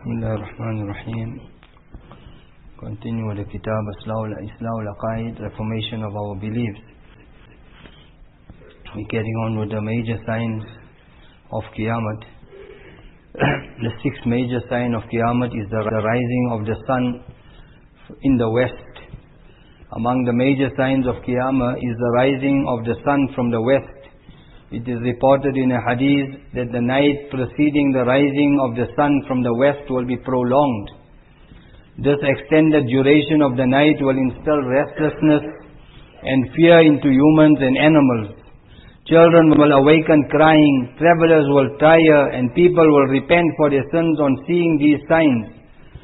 Bismillah ar-Rahman ar-Rahim. Continue with the Kitab Islah al-Aqaid, Reformation of our beliefs. We're carrying on with the major signs of Qiyamah. The sixth major sign of Qiyamah is the rising of the sun in the west. Among the major signs of Qiyamah is the rising of the sun from the west. It is reported in a hadith that the night preceding the rising of the sun from the west will be prolonged. This extended duration of the night will instill restlessness and fear into humans and animals. Children will awaken crying, travelers will tire, and people will repent for their sins on seeing these signs.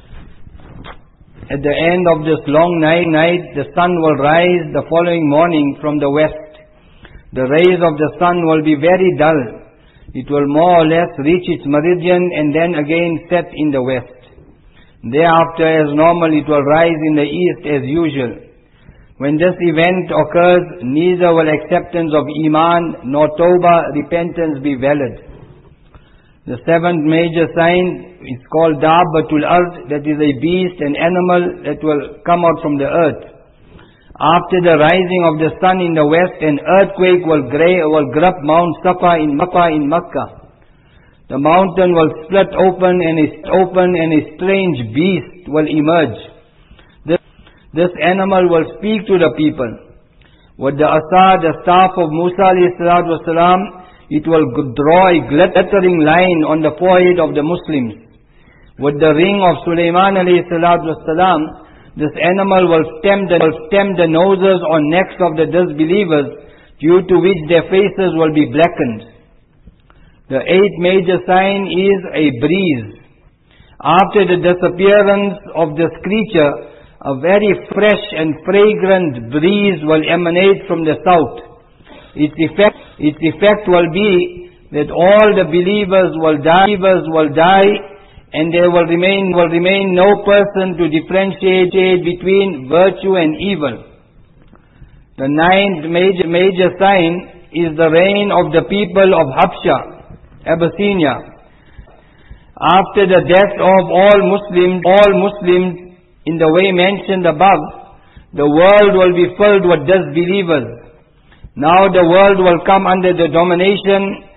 At the end of this long night, the sun will rise the following morning from the west. The rays of the sun will be very dull. It will more or less reach its meridian and then again set in the west. Thereafter, as normal, it will rise in the east as usual. When this event occurs, neither will acceptance of Iman nor Tawbah, repentance, be valid. The seventh major sign is called Dabbatul Ard, that is a beast, an animal that will come out from the earth. After the rising of the sun in the west, an earthquake will grab Mount Safa in Makkah. The mountain will split open and a strange beast will emerge. This animal will speak to the people. With the asa, the staff of Musa alayhi salatu wasalam, it will draw a glittering line on the forehead of the Muslims. With the ring of Sulaiman alayhi salatu wasalam, this animal will stem the noses or necks of the disbelievers, due to which their faces will be blackened. The eighth major sign is a breeze. After the disappearance of this creature, a very fresh and fragrant breeze will emanate from the south. Its effect will be that all the believers will die, and there will remain no person to differentiate between virtue and evil. The ninth major sign is the reign of the people of Habsha, Abyssinia. After the death of all Muslims in the way mentioned above, the world will be filled with disbelievers. Now the world will come under their domination,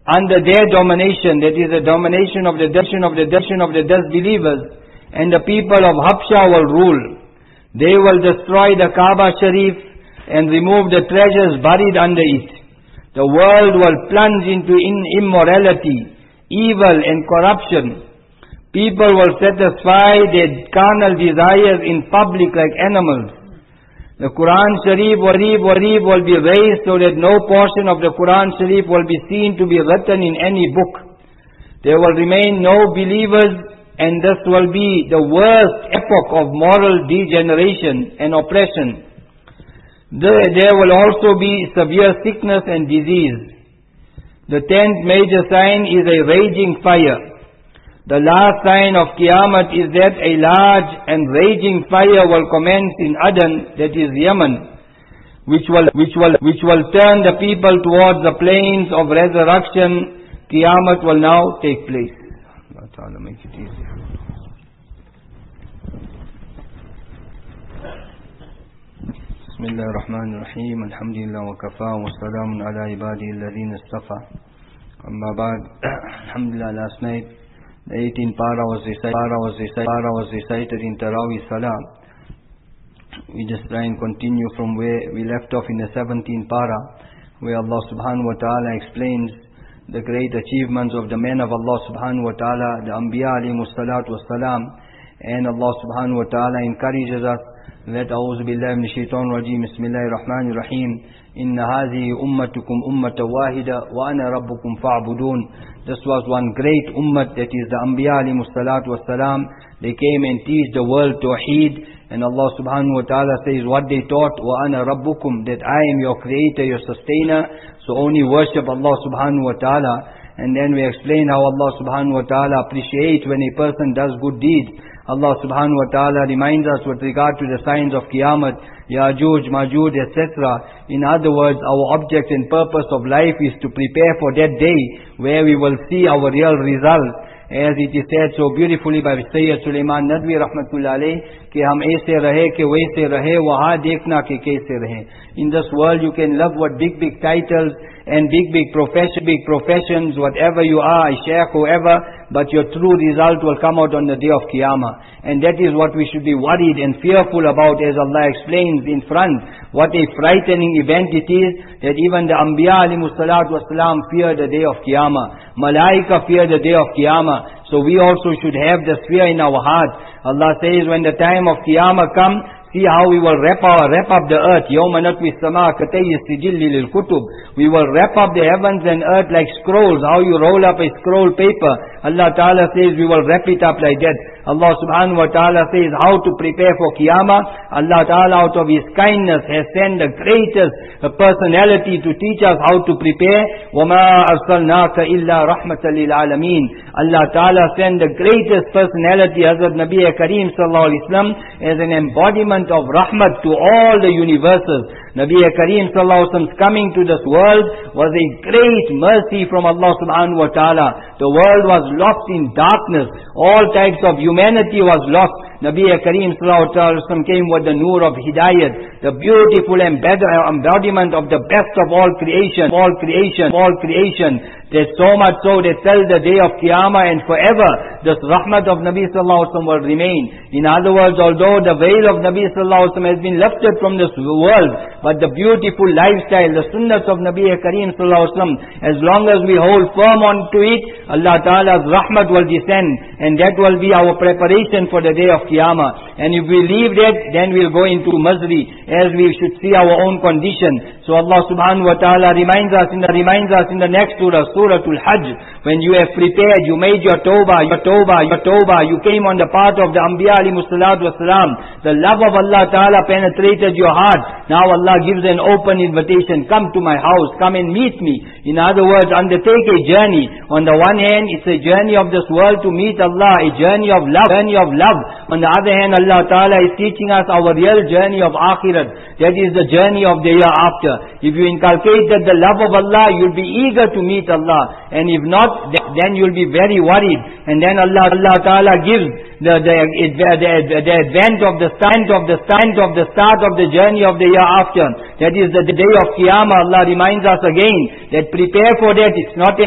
that is the domination of the disbelievers, and the people of Habsha will rule. They will destroy the Kaaba Sharif and remove the treasures buried under it. The world will plunge into immorality, evil and corruption. People will satisfy their carnal desires in public like animals. The Quran Sharif will be raised so that no portion of the Quran Sharif will be seen to be written in any book. There will remain no believers, and this will be the worst epoch of moral degeneration and oppression. There will also be severe sickness and disease. The 10th major sign is a raging fire. The last sign of Qiyamah is that a large and raging fire will commence in Aden, that is Yemen, which will turn the people towards the plains of resurrection. Qiyamah will now take place. Allah Ta'ala make it easy. Bismillah ar-Rahman ar-Rahim. Alhamdulillah wa kafa wa salamun ala ibadi alladhina istafa. Amma ba'd. Alhamdulillah, last night the 18th para was recited in Taraweeh Salah. We just try and continue from where we left off in the 17th para, where Allah subhanahu wa ta'ala explains the great achievements of the men of Allah subhanahu wa ta'ala, the Anbiya alayhimus salatu wassalam, and Allah subhanahu wa ta'ala encourages us that A'udhu billahi minash shaitanir rajim, Bismillahir Rahmanir Rahim, Inna hadhihi ummatukum ummatan wahida wa ana rabbukum fa'budun. This was one great ummah, that is the Anbiya alayhimus salatu wassalam. They came and teach the world Tawheed, and Allah subhanahu wa ta'ala says what they taught, wa ana rabbukum, that I am your creator, your sustainer, so only worship Allah subhanahu wa ta'ala. And then we explain how Allah subhanahu wa ta'ala appreciates when a person does good deeds. Allah subhanahu wa ta'ala reminds us with regard to the signs of Qiyamah, Ya'juj, Ma'juj, etc. In other words, our object and purpose of life is to prepare for that day where we will see our real result. as it is said so beautifully by Sayyid Sulaiman Nadwi Rahmatullah Alayh, कि हम ऐसे रहे कि वैसे रहे, वहाँ देखना कि कैसे रहे. In this world you can love what big titles and big professions, whatever you are, sheikh, whoever, but your true result will come out on the day of Qiyamah. And that is what we should be worried and fearful about, as Allah explains in front. What a frightening event it is, that even the Anbiya alayhimus salatu wassalam fear the day of Qiyamah. Malaika fear the day of Qiyamah. So we also should have this fear in our heart. Allah says, when the time of Qiyamah comes, see how we will wrap up the earth. يَوْمَ نَطْوِي السَّمَاءَ كَطَيِّ السِّجِلِّ لِلْكُتُبِ. We will wrap up the heavens and earth like scrolls. How you roll up a scroll paper. Allah Ta'ala says we will wrap it up like that. Allah Subhanahu wa Ta'ala says how to prepare for Qiyamah. Allah Ta'ala out of His kindness has sent the greatest personality to teach us how to prepare. وَمَا أَرْسَلْنَاكَ إِلَّا رَحْمَةً لِلْعَالَمِينَ. Allah Ta'ala sent the greatest personality, Hazrat Nabi Kareem Sallallahu Alaihi Wasallam, as an embodiment of rahmat to all the universes. Nabi Kareem Sallallahu Alaihi Wasallam's coming to this world was a great mercy from Allah Subhanahu wa Ta'ala. The world was lost in darkness. All types of humanity was lost. Nabi Kareem Sallallahu Alaihi Wasallam came with the nur of Hidayat, the beautiful embodiment of the best of all creation. There's so much so that till the day of Qiyamah and forever, this rahmat of Nabi Sallallahu Alaihi Wasallam will remain. In other words, although the veil of Nabi Sallallahu Alaihi Wasallam has been lifted from this world, but the beautiful lifestyle, the sunnahs of Nabi Kareem Sallallahu Alaihi Wasallam, as long as we hold firm on to it, Allah Ta'ala's rahmat will descend, and that will be our preparation for the day of Qiyamah. And if we leave that, then we'll go into misery, as we should see our own condition. So Allah Subhanahu wa Ta'ala reminds us in the next surah, Suratul Hajj, when you have prepared, you made your tawbah, you came on the path of the Anbiya alayhimus salatu wassalam, the love of Allah Ta'ala penetrated your heart. Now Allah gives an open invitation, come to my house, come and meet me. In other words, undertake a journey. On the one hand, it's a journey of this world to meet Allah, a journey of love. On the other hand, Allah Ta'ala is teaching us our real journey of Akhirat. That is the journey of the year after. If you inculcate that the love of Allah, you'll be eager to meet Allah. And if not, then you'll be very worried. And then Allah Ta'ala gives the advent of the start of the journey of the year after. That is the day of Qiyamah. Allah reminds us again that prepare for that. It's not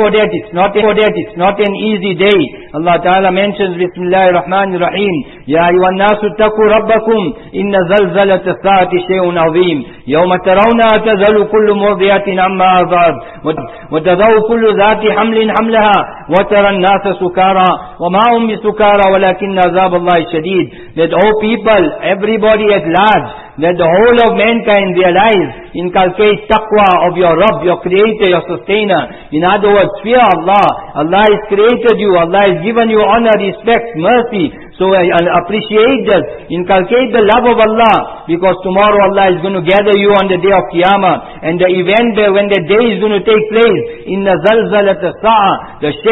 an easy day. Allah Ta'ala mentions Bismillahir Rahmanir Rahim. Ya ayyuhan nasu taqu rabbakum inna zalzalata as-saati shay'un 'azim. Yawma tarawna tazalu kullu murdi'atin amma arda'at wa tadau kullu dhati hamlin hamlaha wa tara an-nasa sukara wa ma hum bisukara walakinna azab Allahi shadid. That all people, everybody at large, that the whole of mankind realize, inculcate taqwa of your Rabb, your creator, your sustainer. In other words, fear Allah. Allah has created you. Allah has given you honor, respect, mercy. So appreciate this. Inculcate the love of Allah, because tomorrow Allah is going to gather you on the day of Qiyamah. And the event when the day is going to take place, in the zalzalat as-sa'a, the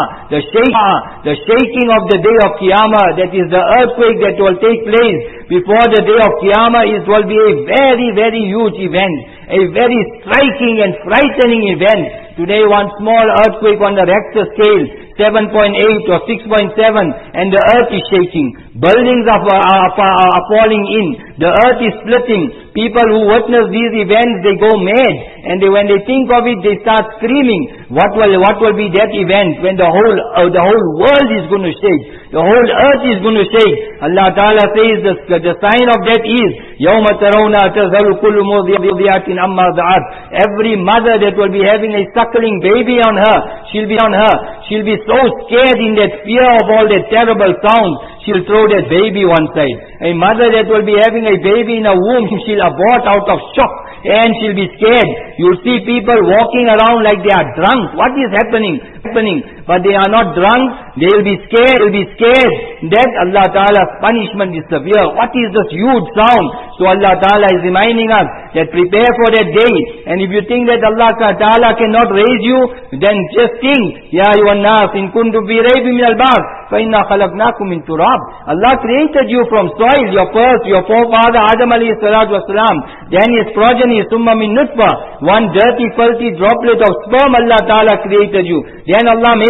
shaking of the day of Qiyamah, that is the earthquake that will take place before the day of Qiyamah, it will be a very, very huge event, a very striking and frightening event. Today one small earthquake on the Richter scale, 7.8 or 6.7, and the earth is shaking. Buildings are falling in. The earth is splitting. People who witness these events, they go mad. And when they think of it, they start screaming. What will be that event when the whole world is going to shake? The whole earth is going to shake. Allah Ta'ala says the sign of that is يَوْمَ تَرَوْنَا تَذَلُ كُلُّ مُرْضِعَةٍ عَمَّا ضَعَتْ. Every mother that will be having a suckling baby on her, she'll be so scared in that fear of all that terrible sounds, she'll throw that baby one side. A mother that will be having a baby in her womb, she'll abort out of shock, and she'll be scared. You'll see people walking around like they are drunk. What is happening? But they are not drunk. They'll be scared. That Allah Ta'ala's punishment is severe. What is this huge sound? So Allah Ta'ala is reminding us that prepare for that day. And if you think that Allah Ta'ala cannot raise you, then just think, Ya ayyuhan nas in kuntum fi raybin min al-ba'th fa inna khalaqnakum min turab. Allah created you from soil, your forefather Adam alayhi salatu wasalam, then his progeny summa min nutfa, one dirty filthy droplet of sperm. Allah Ta'ala created you. Then Allah made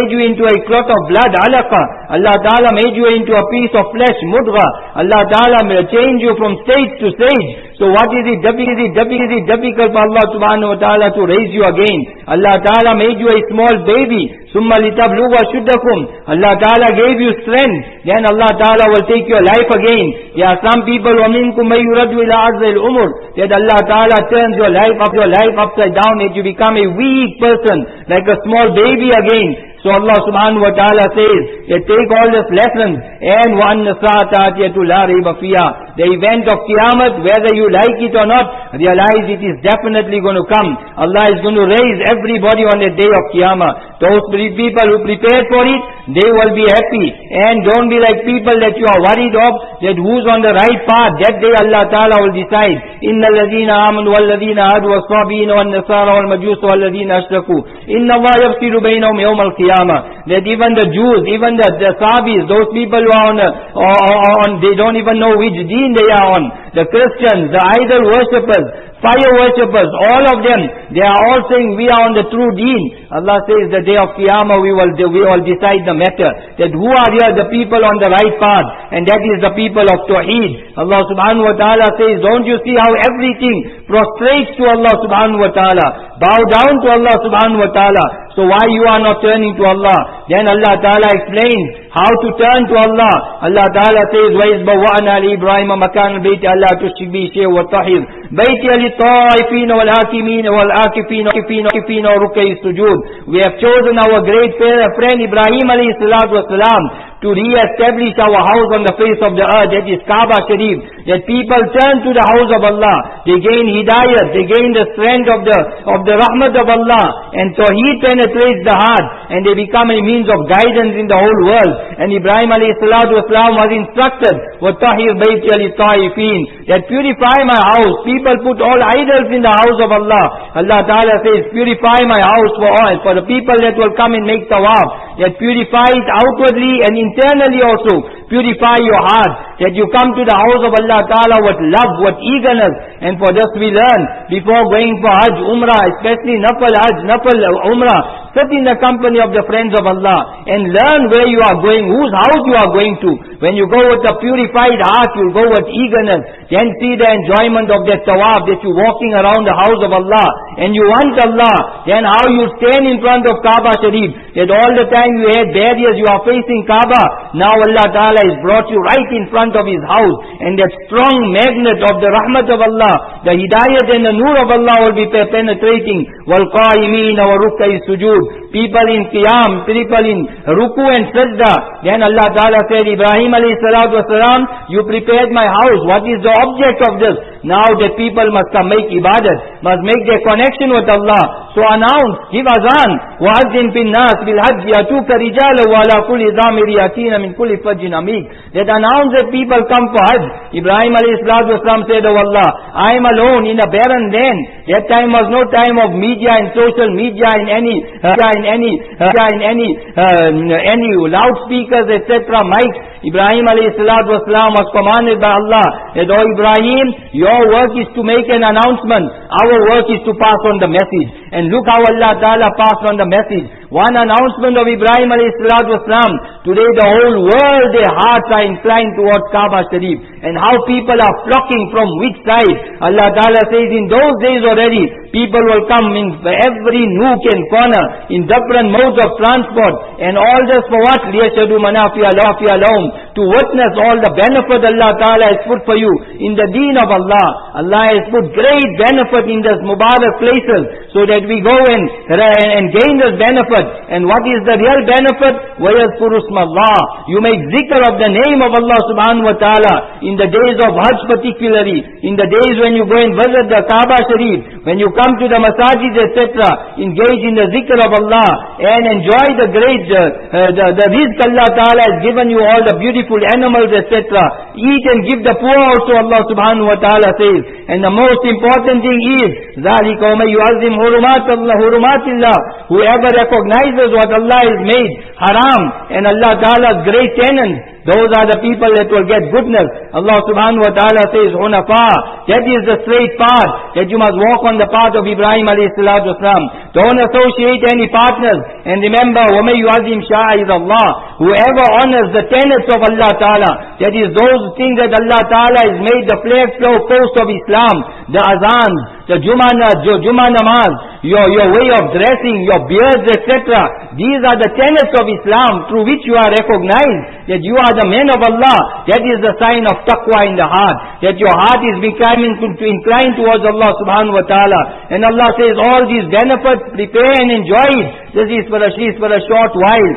made you into a clot of blood, alaqa. Allah Ta'ala made you into a piece of flesh, mudgha. Allah Ta'ala changed you from stage to stage. So what is it difficult for Allah Subhanahu wa Ta'ala to raise you again? Allah Ta'ala made you a small baby. Summa litabluwa shuddakum. Allah Ta'ala gave you strength. Then Allah Ta'ala will take your life again. There are some people وَمِنْكُمْ مَنْ يُرَدُّ إِلَىٰ عَرْضِ الْأُمُرِ, that Allah Ta'ala turns your life upside down, that you become a weak person, like a small baby again. So Allah Subhanahu wa Ta'ala says, take all these lessons, and وَأَنَّ السَّاعَةَ آتِيَةٌ لَا رَيْبَ فِيهَا. The event of Qiyamah, whether you like it or not, realize it is definitely going to come. Allah is going to raise everybody on the day of Qiyamah. Those people who prepared for it, they will be happy. And don't be like people that you are worried of, that who's on the right path. That day Allah Ta'ala will decide. إِنَّ الَّذِينَ آمَنُوا وَالَّذِينَ هَادُوا وَالصَّابِينَ وَالنَّصَارَى وَالْمَجُوسَ وَالَّذِينَ أَشْرَكُوا إِنَّ اللَّهَ يَفْصِلُ بَيْنَهُمْ يَوْمَ الْقِيَامَةِ. That even the Jews, even the Sabis, those people who are on, they don't even know which deen they are on. The Christians, the idol worshippers, fire worshippers, all of them, they are all saying we are on the true deen. Allah says the day of Qiyamah we will decide the matter. That who are here the people on the right path, and that is the people of Tawheed. Allah Subhanahu wa Ta'ala says, don't you see how everything prostrates to Allah Subhanahu wa Ta'ala, bow down to Allah Subhanahu wa Ta'ala. So why you are not turning to Allah? Then Allah Ta'ala explains how to turn to Allah. Allah Ta'ala says, وَإِذْ بَوَّأْنَا لِإِبْرَاهِيمَ مَكَانَ الْبَيْتِ أَلَّا تُشْرِكْ بِي شَيْئًا وَطَهِّرْ بَيْتِيَ لِلطَّائِفِينَ وَالْعَاكِفِينَ وَرُكَّعِ السُّجُودِ. We have chosen our great friend Ibrahim alayhi salatu wasalam to re-establish our house on the face of the earth, that is Kaaba Sharif. That people turn to the house of Allah, they gain hidayah, they gain the strength of the rahmat of Allah, and Tawheed penetrates the heart, and they become a means of guidance in the whole world. And Ibrahim alayhi salatu wasalam was instructed, وَطَّهِرْ بَيْتِيَ لِلطَّائِفِينَ, that purify my house. People put all idols in the house of Allah. Allah Ta'ala says, purify my house for all, for the people that will come and make tawaf. That purify it outwardly and internally also. Purify your heart, that you come to the house of Allah Ta'ala with love, with eagerness. And for this we learn, before going for Hajj, Umrah, especially Nafal Hajj, Nafal Umrah, sit in the company of the friends of Allah and learn where you are going, whose house you are going to. When you go with a purified heart, you go with eagerness, then see the enjoyment of that tawaf, that you walking around the house of Allah, and you want Allah, then how you stand in front of Kaaba Sharif, that all the time you had barriers, you are facing Kaaba. Now Allah Ta'ala has brought you right in front of His house, and that strong magnet of the rahmat of Allah, the hidayat and the nur of Allah will be penetrating. وَالْقَائِمِينَ وَرُكَّعِ السُّجُودِ, people in Qiyam, people in Ruku and Sajda. Then Allah Ta'ala said, Ibrahim alayhi salatu wasalam, you prepared my house. What is the object of this? Now the people must come make ibadat, must make their connection with Allah. So announce, give azan, وَأَذِّن فِي النَّاسِ بِالْحَجِّ يَأْتُوكَ رِجَالًا وَعَلَى كُلِّ ضَامِرٍ يَأْتِينَ مِنْ كُلِّ فَجٍّ عَمِيقٍ. That announce that people come for Hajj. Ibrahim alayhi salatu wasalam said, oh Allah, I am alone in a barren land. That time was no time of media and social media and any loudspeakers, etc., mics. Ibrahim alayhi salatu wasalam was commanded by Allah that, oh Ibrahim, your work is to make an announcement, our work is to pass on the message. And look how Allah Ta'ala passed on the message. One announcement of Ibrahim alayhi salatu wasalam. Today the whole world, their hearts are inclined towards Kaaba Sharif. And how people are flocking from which side. Allah Ta'ala says in those days already, people will come in every nook and corner, in different modes of transport. And all this for what? لِيَشْهَدُوا مَنَافِعَ لَهُمْ, to witness all the benefit Allah Ta'ala has put for you in the deen of Allah. Allah has put great benefit in these Mubarak places, so that we go and gain this benefit. And what is the real benefit? وَيَذْكُرُ اسْمَ اللَّهِ, you make zikr of the name of Allah Subhanahu wa Ta'ala. In the days of Hajj particularly, in the days when you go and visit the Kaaba Sharif, when you come to the masajid, etc., engage in the zikr of Allah and enjoy the great the rizq Allah Ta'ala has given you, all the beautiful animals, etc. Eat and give the poor also, Allah Subhanahu wa Ta'ala says. And the most important thing is ذَلِكَ وَمَنْ يُعَظِّمْ حُرُمَاتِ اللَّهِ, whoever recognizes what Allah has made, haram. And Allah Ta'ala's great tenants, those are the people that will get goodness. Allah subhanahu wa ta'ala says, Hunafa, that is the straight path, that you must walk on the path of Ibrahim alayhi salatu wasalam. Don't associate any partners. And remember, وَمَن يُعَظِّمْ شَعَائِرَ اللَّهِ, whoever honors the tenets of Allah Ta'ala, that is those things that Allah Ta'ala has made the flag post of Islam, the azans, the Jummah namaz, your way of dressing, your beards, etc. These are the tenets of Islam through which you are recognized that you are the men of Allah. That is the sign of taqwa in the heart, that your heart is becoming inclined towards Allah subhanahu wa ta'ala. And Allah says all these benefits, prepare and enjoy it. This is for a short while.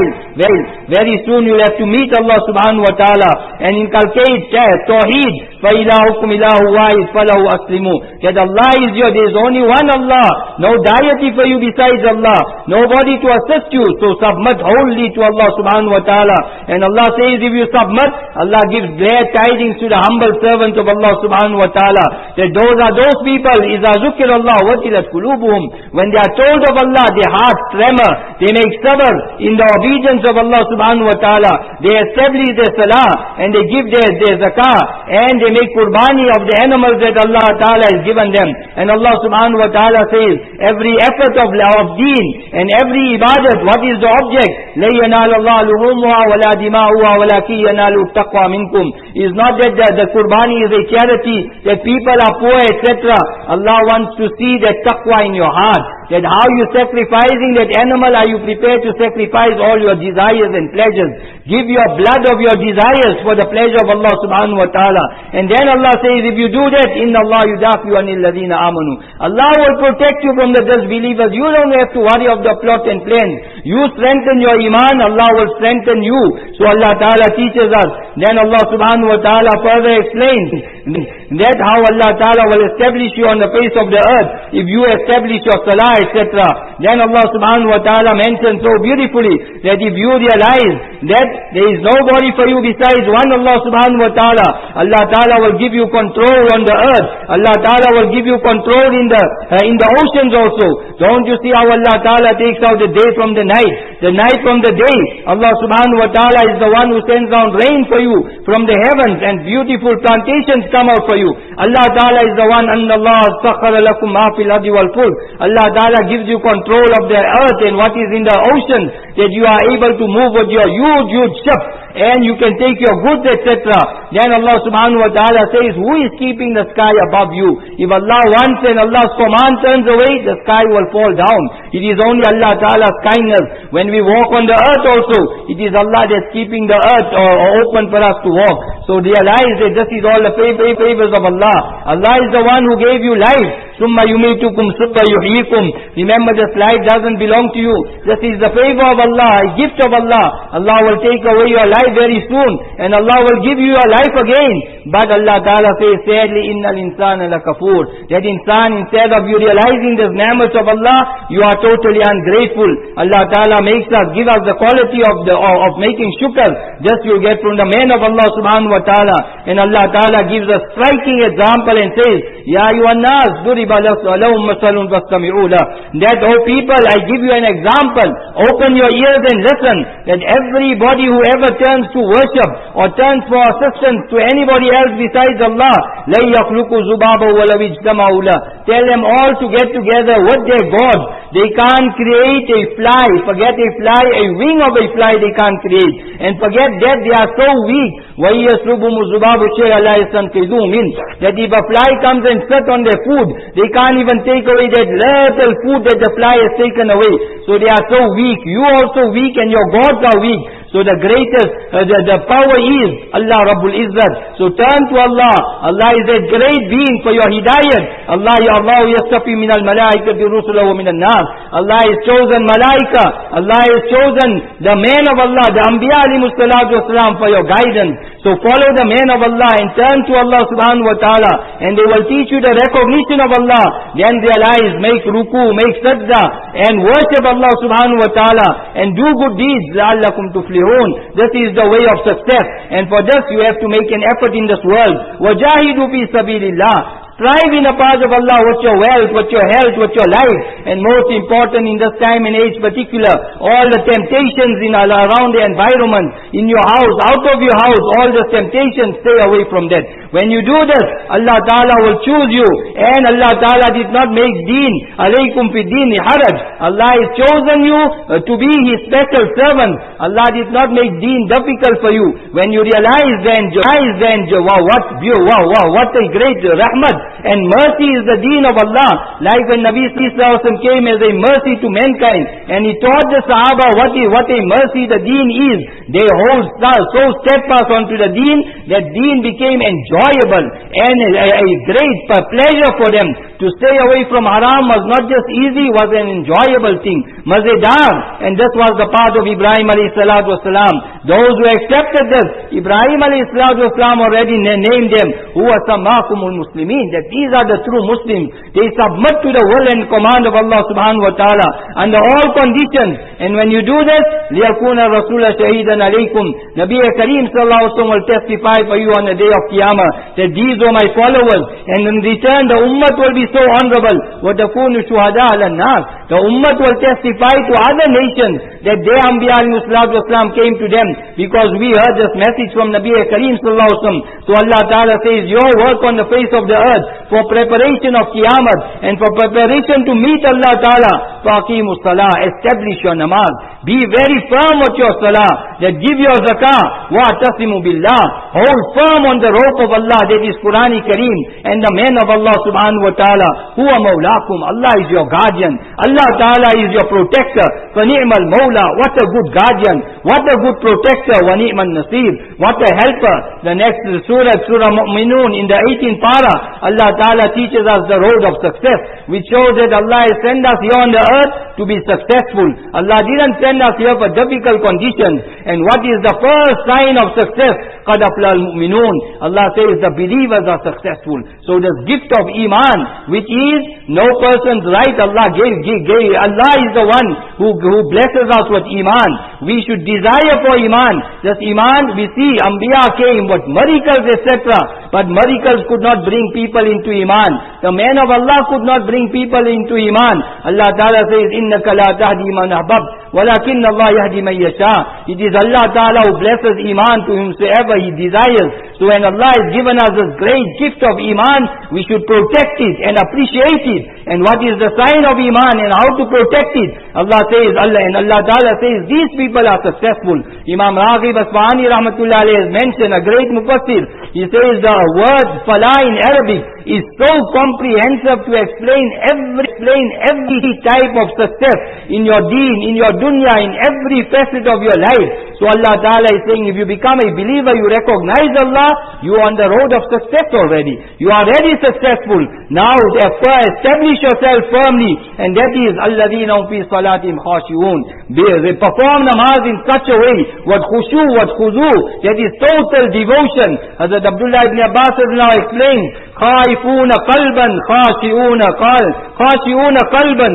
Very soon you'll have to meet Allah subhanahu wa ta'ala and inculcate tawheed. فَإِلَهُكُمْ إِلَهُ وَاحِدٌ فَلَهُ أَسْلِمُوا, that Allah is there is only one Allah, no deity for you besides Allah, nobody to assist you, so submit wholly to Allah subhanahu wa ta'ala. And Allah says if you submit, Allah gives glad tidings to the humble servants of Allah subhanahu wa ta'ala, that those are those people, إِذَا ذُكِرَ اللَّهُ وَجِلَتْ قُلُوبُهُمْ, when they are told of Allah, their hearts tremor, they make sabr in the obedience of Allah subhanahu wa ta'ala, they establish their salah, and they give their zakah, and they make qurbani of the animals that Allah Ta'ala has given them. And Allah subhanahu wa ta'ala says, every effort of deen and every ibadat, what is the object? لَا يَنَالَ اللَّهُ لُحُومُهَا وَلَا دِمَاؤُهَا وَلَكِنْ يَنَالُ التَّقْوَى مِنْكُمْ. Is not that the qurbani is a charity, that people are poor, etc. Allah wants to see that taqwa in your heart, that how you sacrificing that animal, are you prepared to sacrifice all your desires and pleasures? Give your blood of your desires for the pleasure of Allah subhanahu wa ta'ala. And then Allah says, if you do that, inna Allah yudafi'u anil ladhina amanu, Allah will protect you from the disbelievers. You don't have to worry of the plot and plans. You strengthen your iman, Allah will strengthen you. So Allah Ta'ala teaches us. Then Allah subhanahu wa ta'ala further explains that how Allah Ta'ala will establish you on the face of the earth if you establish your salah, etc. Then Allah subhanahu wa ta'ala mentions so beautifully that if you realize that there is nobody for you besides one Allah subhanahu wa ta'ala, Allah Ta'ala will give you control on the earth. Allah Ta'ala will give you control in the oceans also. Don't you see how Allah Ta'ala takes out the day from the night from the day? Allah subhanahu wa ta'ala is the one who sends down rain for you from the heavens, and beautiful plantations come out for you. Allah Ta'ala is the one, أَنَّ اللَّهَ سَخَّرَ لَكُمْ مَا فِي الْأَرْضِ وَالْفُلْكِ. Allah Ta'ala gives you control of the earth and what is in the ocean, that you are able to move with your huge ship, and you can take your goods, etc. Then Allah subhanahu wa ta'ala says, who is keeping the sky above you? If Allah wants and Allah's command turns away, the sky will fall down. It is only Allah Ta'ala's kindness. When we walk on the earth also, it is Allah that's keeping the earth open for us to walk. So realize that this is all the favors of Allah. Allah is the one who gave you life. ثُمَّ يُمِيتُكُمْ ثُمَّ يُحْيِيكُمْ. Remember, this life doesn't belong to you. This is the favor of Allah, a gift of Allah. Allah will take away your life very soon, and Allah will give you your life again. But Allah Ta'ala says, sadly, إِنَّ الْإِنسَانَ لَكَفُورٌ. That insan, instead of you realizing the ni'mat of Allah, you are totally ungrateful. Allah Ta'ala give us the quality of making shukr. Just you get from the man of Allah subhanahu wa ta'ala. And Allah Ta'ala gives a striking example and says, Ya ayyuhan nas, duriba lahum masalun fastami'u lah. That, oh people, I give you an example. Open your ears and listen. That everybody who ever turns to worship or turns for assistance to anybody else besides Allah, la yakhluqu zubaba wa law ijtama'u lah. Tell them all to get together with their God. They can't create a fly. Forget a fly, a wing of a fly they can't create. And forget that they are so weak. وَيَسْرُبُمُ الزُّبَابُ شَيْئًا لَا يَسْتَنْقِذُوهُ مِنْهُ. That if a fly comes and sits on their food, they can't even take away that little food that the fly has taken away. So they are so weak. You are also weak, and your gods are weak. So the greatest, the power is Allah Rabbul Izzat. So turn to Allah. Allah is a great being for your hidayat. Allah yastafi min al-malaikati rusulahu min al-nas. Allah has chosen malaika. Allah has chosen the man of Allah, the Anbiya alayhimus salatu wasalam, for your guidance. So follow the man of Allah and turn to Allah subhanahu wa ta'ala, and they will teach you the recognition of Allah. Then realize, make ruku, make sajda, and worship Allah subhanahu wa ta'ala, and do good deeds. لَعَلَّكُمْ تُفْلِحُونَ. This is the way of success, and for this you have to make an effort in this world. وَجَاهِدُوا فِي سَبِيلِ اللَّهِ. Strive in the path of Allah, what's your wealth, what's your health, what's your life. And most important in this time and age particular, all the temptations in around the environment, in your house, out of your house, all the temptations, stay away from that. When you do this, Allah Ta'ala will choose you. And Allah Ta'ala did not make deen, alaykum fi deen haraj. Allah has chosen you to be His special servant. Allah did not make deen difficult for you. When you realize then, wow, what a great rahmat. And mercy is the deen of Allah. Like when Nabi Sallallahu Alaihi Wasallam came as a mercy to mankind, and he taught the Sahaba what a mercy the deen is. They hold so steadfast onto the deen, that deen became enjoyable and a great pleasure for them. To stay away from haram was not just easy, was an enjoyable thing. Mazedar. And this was the path of Ibrahim alayhi salatu wasalam. Those who accepted this, Ibrahim alayhi salatu wasalam already named them, huwa sammakumul muslimin, that these are the true Muslims. They submit to the will and command of Allah subhanahu wa ta'ala under all conditions. And when you do this, liyakuna rasula shahidan alaykum, Nabi Kareem sallallahu alaihi wasallam will testify for you on the day of Qiyamah, that these are my followers. And in return, the ummah will be so honorable. وَتَكُونُ شُهَدَاءَ عَلَى النَّاسِ. The ummah will testify to other nations that their Anbiya alayhi salatu wasalam came to them, because we heard this message from Nabi Kareem sallallahu alaihi wasallam. So Allah Ta'ala says, your work on the face of the earth for preparation of Qiyamah and for preparation to meet Allah Ta'ala, فَأَقِيمُ الصَّلَاةِ, establish your namaz. Be very firm with your salah, that give your zakah, وَأَعْتَصِمُوا بِاللَّهِ, hold firm on the rope of Allah, that is Quran Kareem, and the man of Allah subhanahu wa ta'ala, huwa mawlakum, Allah is your guardian, Allah Ta'ala is your protector, فَنِعْمَ الْمَوْلَى, what a good guardian, what a good protector, وَنِعْمَ النَّصِيرُ, what a helper. The next Surah Mu'minun, in the 18th para, Allah Ta'ala teaches us the road of success, which shows that Allah has sent us here on the earth to be successful. Allah didn't send us here for difficult conditions. And what is the first sign of success? قَدْ أَفْلَحَ الْمُؤْمِنُونَ. Allah says the believers are successful. So this gift of Iman, which is no person's right, Allah gave. Allah is the one who blesses us with Iman. We should desire for Iman. This Iman, we see Anbiya came with miracles, etc. But miracles could not bring people into Iman. The man of Allah could not bring people into Iman. Allah Ta'ala says, إِنَّكَ لَا تَهْدِي مَنْ أَحْبَبْتَ وَلَكِنَّ اللَّهَ يَهْدِي مَنْ يَشَاءُ. It is Allah Ta'ala who blesses Iman to whomsoever He desires. So when Allah has given us this great gift of Iman, we should protect it and appreciate it. And what is the sign of Iman and how to protect it? Allah Ta'ala says, these people are successful. Imam Raghib Asfahani Rahmatullah Alayhi has mentioned, a great mufassir. He says the word Falah in Arabic is so comprehensive to explain every type of success in your deen, in your dunya, in every facet of your life. So Allah Ta'ala is saying, if you become a believer, you recognize Allah, you are on the road of success already. You are already successful. Now therefore establish yourself firmly, and that is الَّذِينَ هُمْ فِي صَلَاتِهِمْ خَاشِعُونَ. They perform namaz in such a way, what khushu, what khuzu, that is total devotion. Hazrat Abdullah ibn Abbas has now explained, خَائِفُونَ قَلْبًا خَاشِعُونَ قَلْبًا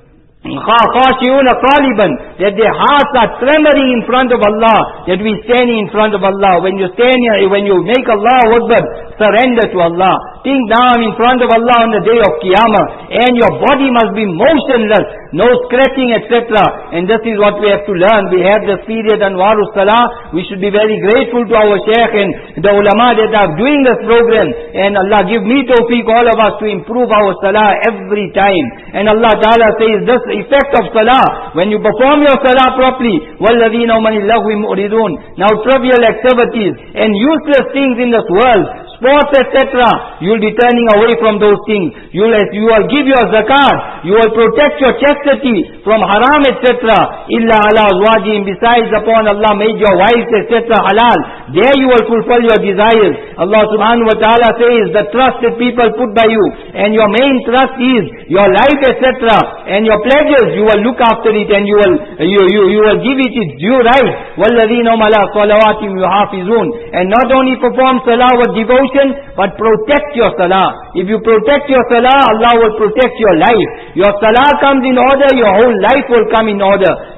khashi'una qaliban, that their hearts are tremoring in front of Allah, that we stand in front of Allah. When you stand here, when you make Allah Akbar, surrender to Allah. Think now I'm in front of Allah on the day of Qiyamah, and your body must be motionless, no scratching, etc. And this is what we have to learn. We have this period Anwarus Salah. We should be very grateful to our Shaykh and the ulama that are doing this program. And Allah give me tawfiq, all of us, to improve our Salah every time. And Allah Ta'ala says this effect of Salah, when you perform your Salah properly, وَالَّذِينَ هُمْ عَنِ اللَّغْوِ مُعْرِضُونَ. Now trivial activities and useless things in this world, sports, etc., you will be turning away from those things. You will give your zakat. You will protect your chastity from haram, etc. Illa ala azwajihim. Besides, upon Allah made your wives, etc., halal. There you will fulfill your desires. Allah subhanahu wa ta'ala says, the trust that people put by you, and your main trust is your life, etc., and your pledges, you will look after it, and you will give it its due right. وَالَّذِينَ هُمْ عَلَىٰ صَلَوَاتِهِمْ يُحَافِظُونَ. And not only perform salah with devotion, but protect your salah. If you protect your salah, Allah will protect your life. Your salah comes in order, your whole life will come in order.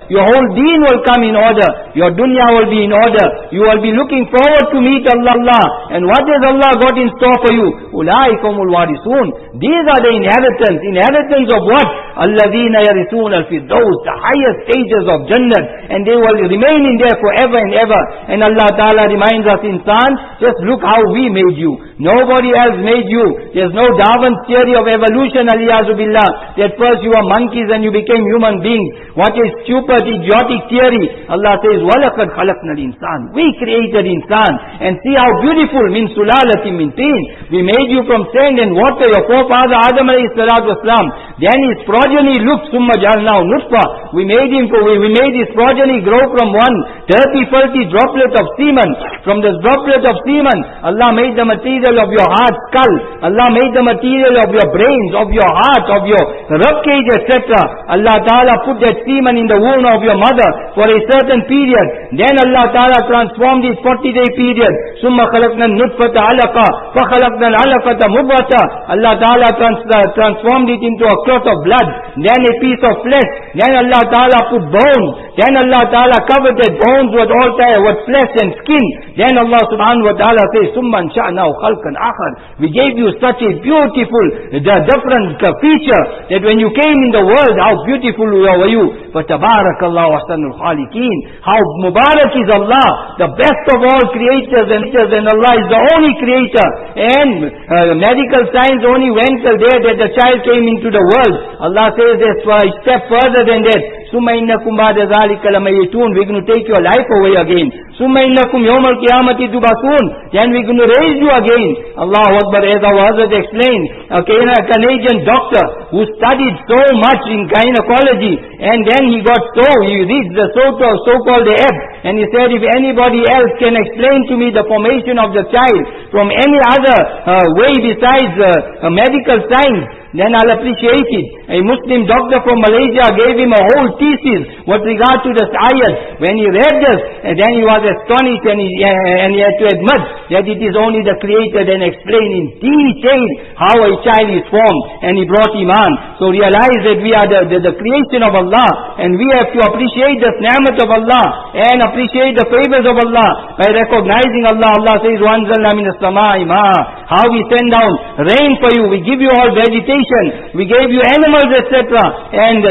Your whole deen will come in order. Your dunya will be in order. You will be looking forward to meet Allah. And what has Allah got in store for you? Ulaikumul warisun. These are the inheritance. Inheritance of what? Alladhina yarithun al-firdaus, the highest stages of Jannah. And they will remain in there forever and ever. And Allah Ta'ala reminds us, insan, just look how we made you. Nobody else made you. There's no Darwin's theory of evolution, aliyazu billah. That first you were monkeys and you became human beings. What is stupid, idiotic theory? Allah says, وَلَقَدْ خَلَقْنَا الْإِنسَانِ. We created insan. And see how beautiful, min sulalatin min teen. We made you from sand and water. Your forefather Adam alayhi salatu wasalam. Then his progeny looked, summa jalnahu nutfa. We made his progeny grow from one dirty, filthy droplet of semen. From this droplet of semen, Allah made the material of your heart, skull. Allah made the material of your brains, of your heart, of your rib cage, etc. Allah Ta'ala put that semen in the womb of your mother for a certain period. Then Allah Ta'ala transformed it 40-day period. Summa khalaqna nutfata alaqa, fa khalaqna alaqata mudghata. Allah Ta'ala transformed it into a clot of blood, then a piece of flesh. Then Allah Ta'ala put bones. Then Allah Ta'ala covered that bones with all with flesh and skin. Then Allah Subhanahu wa Ta'ala says, Summa ansha'nahu khalqan akhar. We gave you such a beautiful, different feature that when you came in the world, how beautiful were you. But tabarakallahu ahsanul khaliqeen. How mubarak is Allah, the best of all creators, and Allah is the only creator. And medical science only went till there that the child came into the world. Allah says there's a step further than that. Summa innakum ba'da dhalika lamayitun. We're going to take your life away again. Summa innakum yawmal qiyamati tubasun. Then we're going to raise you again. Allahu Akbar. As our Hazrat explained, a Canadian doctor who studied so much in gynecology, and then he reached the so-called ebb, and he said, if anybody else can explain to me the formation of the child from any other way besides medical science, then I'll appreciate it. A Muslim doctor from Malaysia gave him a whole thesis with regard to this ayat. When he read this, and then he was astonished, and he had to admit that it is only the Creator then explained in detail how a child is formed, and he brought Iman. So realize that we are the creation of Allah, and we have to appreciate the ni'mat of Allah, and appreciate the favors of Allah by recognizing Allah. Allah says, وَأَنزَلْنَا مِنَ السَّمَاءِ مَاءً. How we send down rain for you, we give you all vegetation, we gave you animals, etc. And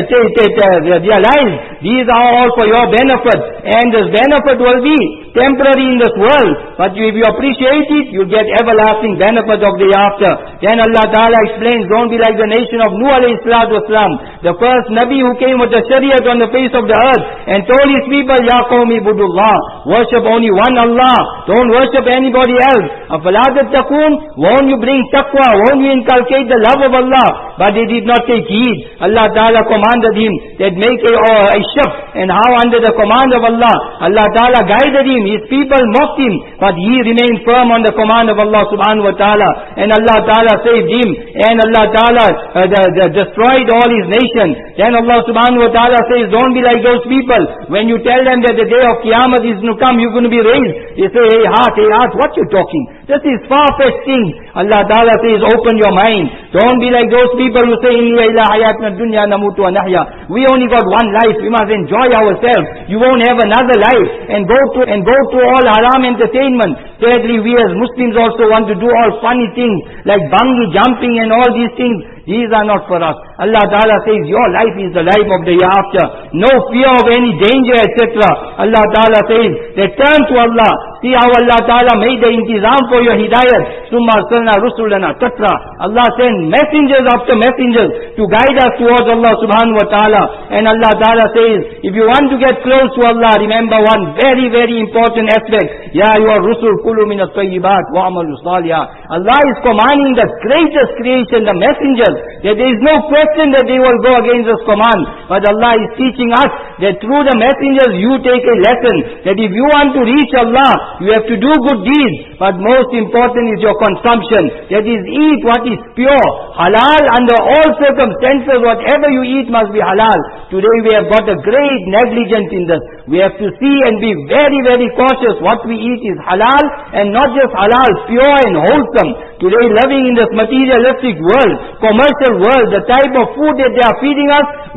realize these are all for your benefit, and this benefit will be temporary in this world, but if you appreciate it, you get everlasting benefit of the after. Then Allah Ta'ala explains, don't be like the nation of Nuh alayhi salatu wasalam, the first Nabi who came with the Shariat on the face of the earth, and told his people, Ya qawmi budullah, worship only one Allah, don't worship anybody else. Afala tattaqun, won't you bring taqwa, won't you inculcate the love of Allah? But they did not take heed. Allah Ta'ala commanded him that make a ship, and how under the command of Allah, Allah Ta'ala guided him. His people mocked him, but he remained firm on the command of Allah Subhanahu wa Ta'ala, and Allah Ta'ala saved him, and Allah Ta'ala destroyed all his nation. Then Allah Subhanahu wa Ta'ala says, don't be like those people. When you tell them that the day of Qiyamah is going to come, you're going to be raised, they say, hey heart, what you talking? This is far-fetched things. Allah Ta'ala says, open your mind. Don't be like those people who say, Inna ila hayatna dunya namutu wa nahya. We only got one life, we must enjoy ourselves. You won't have another life, and go to all haram entertainment. Thirdly, we as Muslims also want to do all funny things like bungee jumping and all these things. These are not for us. Allah Ta'ala says, your life is the life of the hereafter. No fear of any danger, etc. Allah Ta'ala says, they turn to Allah. See how Allah Ta'ala made the intizam for your hidayat. Summa arsalna rusulana tatra. Allah sent messengers after messengers to guide us towards Allah Subhanahu wa Ta'ala. And Allah Ta'ala says, if you want to get close to Allah, remember one very, very important aspect. Ya ayyuhar rusul kulu min at-tayyibat wa amalu salihah. Allah is commanding the greatest creation, the messengers, that there is no question that they will go against this command. But Allah is teaching us that through the messengers you take a lesson, that if you want to reach Allah, you have to do good deeds. But most important is your consumption. That is, eat what is pure, halal under all circumstances. Whatever you eat must be halal. Today we have got a great negligence in this. We have to see and be very, very cautious. What we eat is halal, and not just halal, pure and wholesome. Today, living in this materialistic world, commercial world, the type of food that they are feeding us,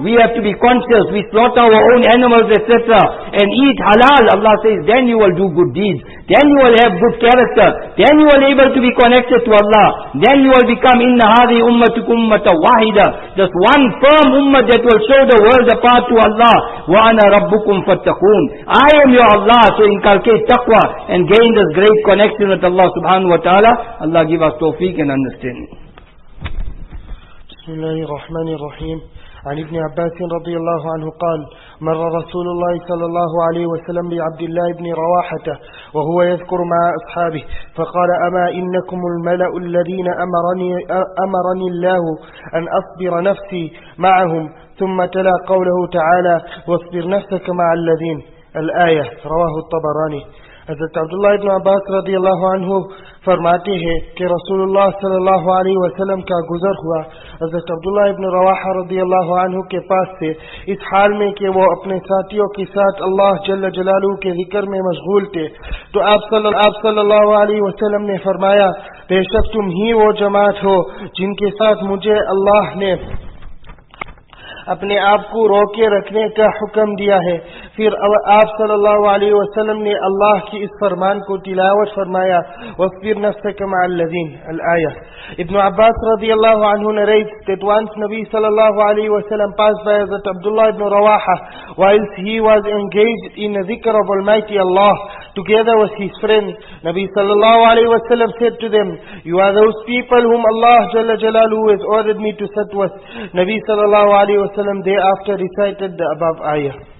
we have to be conscious, we slaughter our own animals, etc. and eat halal, Allah says, then you will do good deeds. Then you will have good character. Then you will be able to be connected to Allah. Then you will become inna hadhi ummatukum ummatan wahida. Just one firm ummah that will show the world apart to Allah. Wa ana rabbukum fattaqun. I am your Allah, so inculcate taqwa and gain this great connection with Allah subhanahu wa ta'ala. Allah give us tawfiq and understanding. Bismillahir Rahmanir Rahim. عن ابن عباس رضي الله عنه قال: مر رسول الله صلى الله عليه وسلم بعبد الله بن رواحة وهو يذكر مع أصحابه فقال: أما إنكم الملأ الذين أمرني الله أن أصبر نفسي معهم، ثم تلا قوله تعالى: واصبر نفسك مع الذين. الآية. رواه الطبراني. حضرت عبداللہ ابن عباس رضی اللہ عنہ فرماتے ہیں کہ رسول اللہ صلی اللہ علیہ وسلم کا گزر ہوا حضرت عبداللہ ابن رواحہ رضی اللہ عنہ کے پاس سے اس حال میں کہ وہ اپنے ساتھیوں کے ساتھ اللہ جل جلالہ کے ذکر میں مشغول تھے، تو آپ صلی اللہ علیہ وسلم نے فرمایا: بے شک تم ہی وہ جماعت ہو جن کے ساتھ مجھے اللہ نے اپنے آپ کو روکے رکھنے کا حکم دیا ہے۔ پھر آپ صلی اللہ علیہ وسلم نے اللہ کی اس فرمان کو تلاوت فرمایا: وَاصْبِرْ نَفْسَكَ مَعَ الَّذِينَ. الآية. Ibn Abbas radiallahu anhu narrates that once Nabi sallallahu alayhi wa sallam passed by Hazrat Abdullah ibn Rawaha whilst he was engaged in the dhikr of Almighty Allah together with his friend. Nabi sallallahu alayhi wa sallam said to them: you are those people whom Allah Jalla Jalaluhu has ordered me to sit with. Nabi sallallahu alayhi wa sallam thereafter recited the above ayah.